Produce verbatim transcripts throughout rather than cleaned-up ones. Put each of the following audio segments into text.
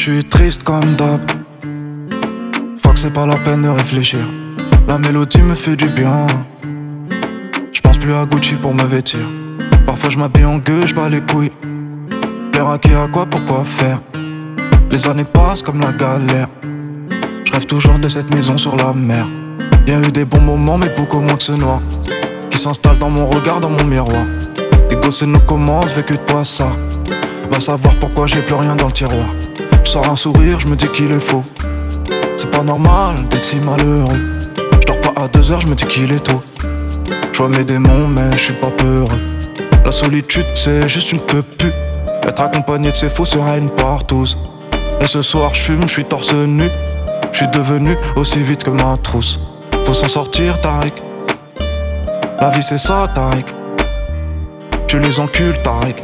suis triste comme d'hab. Faut que c'est pas la peine de réfléchir. La mélodie me fait du bien. J'pense plus à Gucci pour me vêtir. Parfois je m'habille en gueux, j'bats les couilles. Plaire à qui, à quoi, pourquoi faire. Les années passent comme la galère. J'rêve toujours de cette maison sur la mer. Y'a eu des bons moments mais beaucoup moins de ce noir qui s'installe dans mon regard, dans mon miroir. Ego c'est nos commandes, vécu de toi ça. Va savoir pourquoi j'ai plus rien dans le tiroir. J'sors un sourire, j'me dis qu'il est faux. C'est pas normal d'être si malheureux. J'dors pas à deux heures, j'me dis qu'il est tôt. J'vois mes démons mais j'suis pas peureux. La solitude c'est juste une queue pue. Être accompagné de ses faux sera une partouze. Et ce soir j'fume, j'suis torse nu. J'suis devenu aussi vite que ma trousse. Faut s'en sortir Tariq. La vie c'est ça Tariq. Tu les encules Tariq.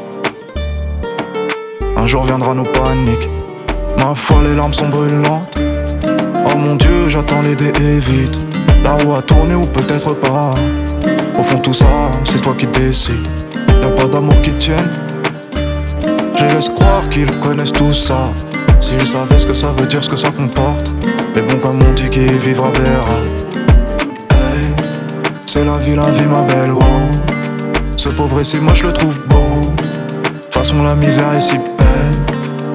Un jour viendra nos paniques. Ma foi les larmes sont brûlantes. Oh mon Dieu j'attends les dés et vite. La roue a tourné ou peut-être pas. Au fond tout ça c'est toi qui décides. Y'a pas d'amour qui tienne. Je les laisse croire qu'ils connaissent tout ça. S'ils savaient ce que ça veut dire, ce que ça comporte. Mais bon comme on dit qui vivra verra. Hey, c'est la vie, la vie ma belle, wow. Ce pauvre ici moi je le trouve beau. De toute façon la misère est si belle.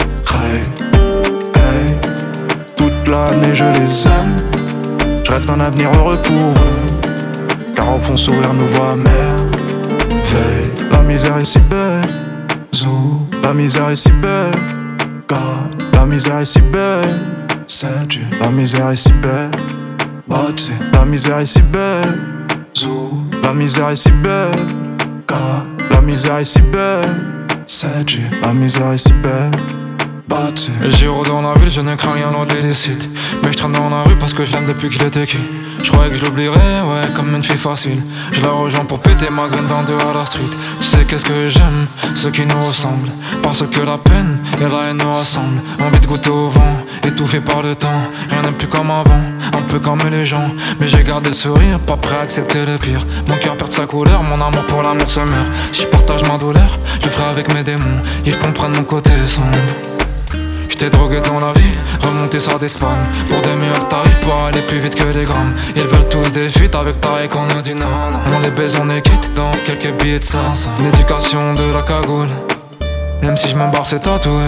Hey, hey, toute l'année je les aime. Je rêve d'un avenir heureux pour eux. Car au fond sourire nous voit merveille. La misère est si belle, zou. La misère est si belle, God. La misère est si belle, c'est Dieu. La misère est si belle, Bati. La misère est si belle, zou. La misère est si belle, God. La misère est si belle, c'est Dieu. La misère est si belle, Bati. J'y rôde dans la ville, je ne crains rien loin de l'illicite. Mais je traîne dans la rue parce que je l'aime depuis que je l'étais qui. Je croyais que je l'oublierais, ouais, comme une fille facile. Je la rejoins pour péter ma graine vingt-deux à la street. Tu sais qu'est-ce que j'aime, ceux qui nous ressemblent. Parce que la peine et la haine nous rassemblent. Envie de goûter au vent, étouffé par le temps. Rien n'est plus comme avant, un peu comme les gens. Mais j'ai gardé le sourire, pas prêt à accepter le pire. Mon cœur perd sa couleur, mon amour pour l'amour se meurt. Si je partage ma douleur, je le ferai avec mes démons. Ils comprennent mon côté sombre. J'étais drogué dans la ville, remonté ça d'Espagne. Pour des meilleurs tarifs, pour aller plus vite que les grammes. Ils veulent tous des fuites, avec Tariq on a dit non, non. On les baise, on est quitte, dans quelques billets de cinq cents. L'éducation de la cagoule. Même si je me barre c'est tatoué.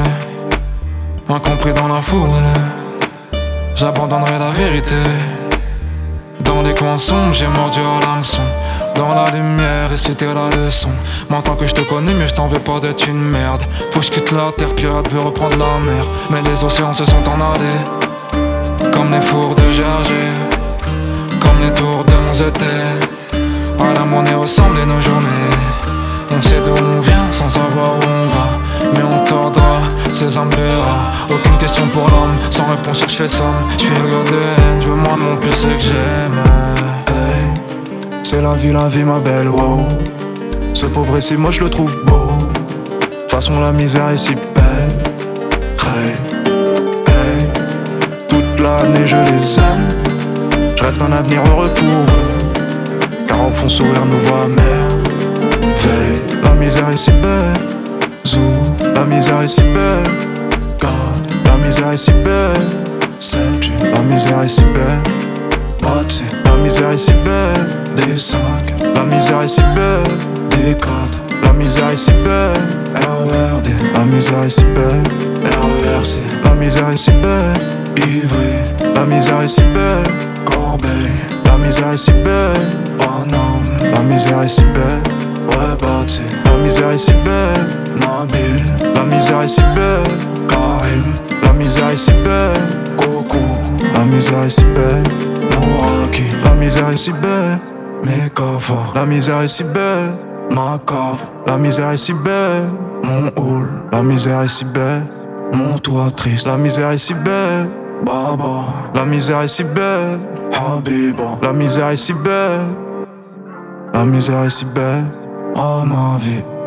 Incompris dans la foule. J'abandonnerai la vérité. Dans les coins sombres, j'ai mordu à l'hameçon. Dans la lumière et c'était la leçon. Maintenant que je te connais mieux, je t'en veux pas d'être une merde. Faut que je quitte la terre, pirate veut reprendre la mer. Mais les océans se sont en allés. Comme les fours de Gergé. Comme les tours de mon zété. À la monnaie ressemblent nos journées. On sait d'où on vient sans savoir où on va. Mais on tordra, ses âmes verra. Aucune question pour l'homme, sans réponse cherche les sommes. J'suis rire de haine, je veux moi non plus ce que j'aime. C'est la vie, la vie ma belle, wow. Ce pauvre ici, moi je le trouve beau. De toute façon la misère est si belle. Hey, hey, toute l'année je les aime. Je rêve d'un avenir heureux pour eux. Car au fond sourire nous voit merveille. La misère est si belle, zou. La misère est si belle, God. La misère est si belle, c'est Dieu. La misère est si belle, Bati. La misère est si belle, des cinq. La misère est si belle, des quatre. La misère est si belle, R E R D. La misère est si belle, R E R C. La misère est si belle, Ivry. La misère est si belle, Corbeil. La misère est si belle, Paname. La misère est si belle, ouais Bati. La misère est si belle, Nabil. La misère est si belle, Karim. La misère est si belle, Coco. La misère est si belle, Mouraki. La misère est si belle, Mekava. La misère est si belle, ma cave. La misère est si belle, mon hall. La misère est si belle, mon toit triste. La misère est si belle, Baba. La misère est si belle, Habiba. La misère est si belle. La misère est si belle, oh ma vie.